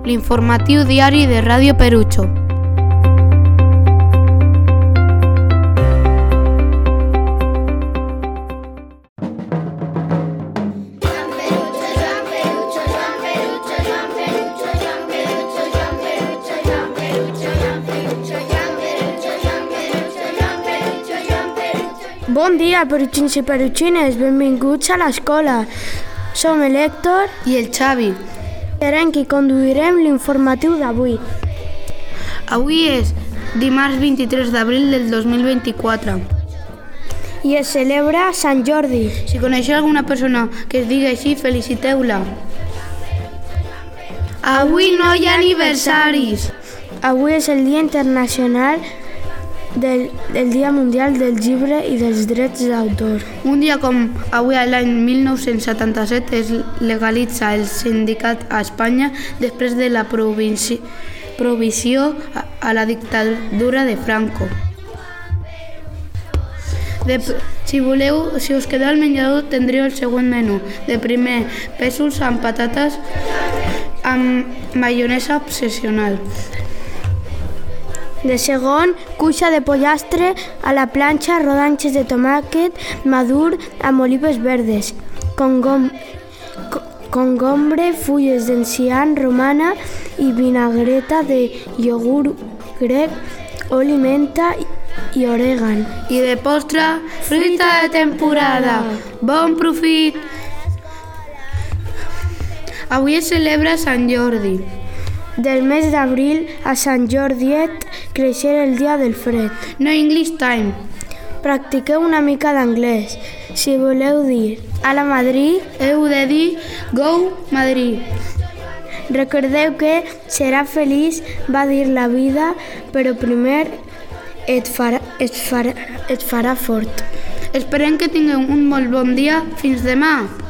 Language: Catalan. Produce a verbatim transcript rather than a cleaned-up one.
l'informatiu diari de Ràdio Perucho. Bon dia, perutxins i perutxines, benvinguts a l'escola. Som l'Hèctor I el Xavi. serem qui conduirem l'informatiu d'avui. Avui és dimarts vint-i-tres d'abril del dos mil vint-i-quatre. I es celebra Sant Jordi. Si coneixeu alguna persona que es digui així, feliciteu-la. Avui no hi ha aniversaris. Avui és el Dia Internacional del, del Dia Mundial del Llibre i dels Drets d'autor. Un dia com avui, l'any mil nou-cents setanta-set, es legalitza el sindicat a Espanya després de la provisió a, a la dictadura de Franco. De, si voleu, si us quedeu al menjador, tindreu el següent menú. De primer, pèsols amb patates amb maionesa obsessional. De segon, cuixa de pollastre a la planxa, rodanxes de tomàquet madur amb olives verdes, congom, congombre, fulles d'enciam romana i vinagreta de iogurt grec, oli, menta i orègan. I de postre, fruita de temporada. Bon profit! Avui es celebra Sant Jordi. Del mes d'abril a Sant Jordiet, creixer el dia del fred. No English time. Practiqueu una mica d'anglès. Si voleu dir a la Madrid, Heu de dir Go Madrid. recordeu que serà feliç, va dir la vida, però primer et farà, et farà, et farà fort. Esperem que tingueu un molt bon dia. Fins demà!